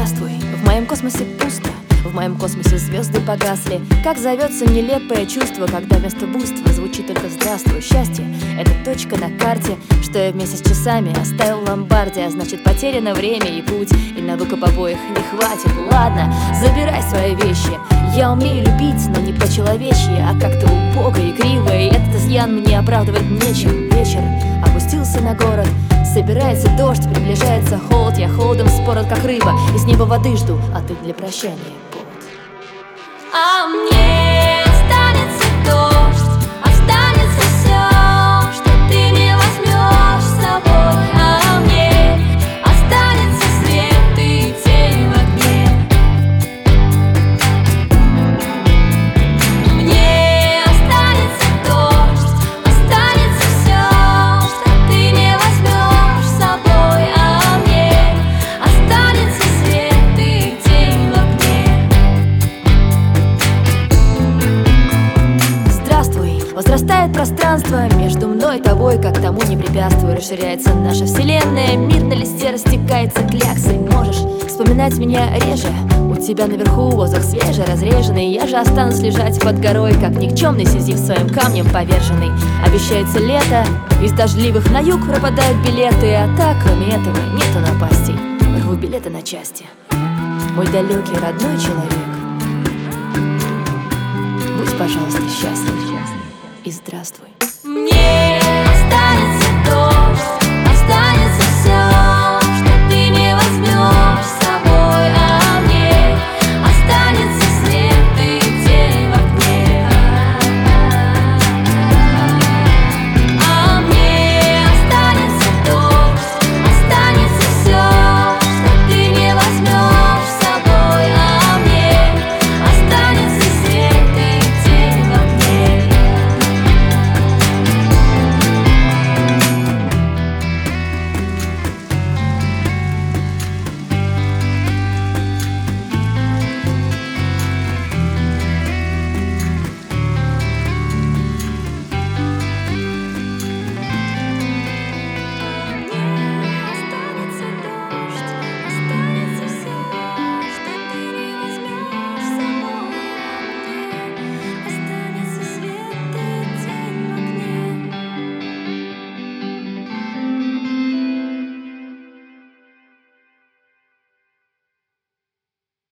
Здравствуй, в моем космосе пусто, в моем космосе звезды погасли. Как зовется нелепое чувство, когда вместо буйства звучит только «здравствуй». Счастье — это точка на карте, что я вместе с часами оставил в ломбарде. А значит, потеряно время и путь, и на выкуп обоих не хватит. Ладно, забирай свои вещи. Я умею любить, но не по-человечьи, а как-то убого и криво. И этот изъян мне оправдывать нечем. Вечер опустился на город, собирается дождь, приближается холод. Я холодом спорот, как рыба, и с неба воды жду, а ты для прощания повод. А мне останется дождь, останется все, что ты не возьмешь с собой. А мне останется свет и тень в окне. Мне останется дождь, останется все, что ты не возьмешь с собой. А мне останется свет и тень в окне. Возрастает пространство между мной и тобой, как тому не препятствую. Расширяется наша вселенная, мир на листе растекается кляксой. Можешь вспоминать меня реже, у тебя наверху воздух свежий, разреженный. Я же останусь лежать под горой, как никчемный сизиф своим камнем поверженный. Обещается лето, из дождливых на юг пропадают билеты. А так, кроме этого, нету напастей. Рву билеты на части. Мой далекий родной человек, будь, пожалуйста, счастлив и здравствуй. Мне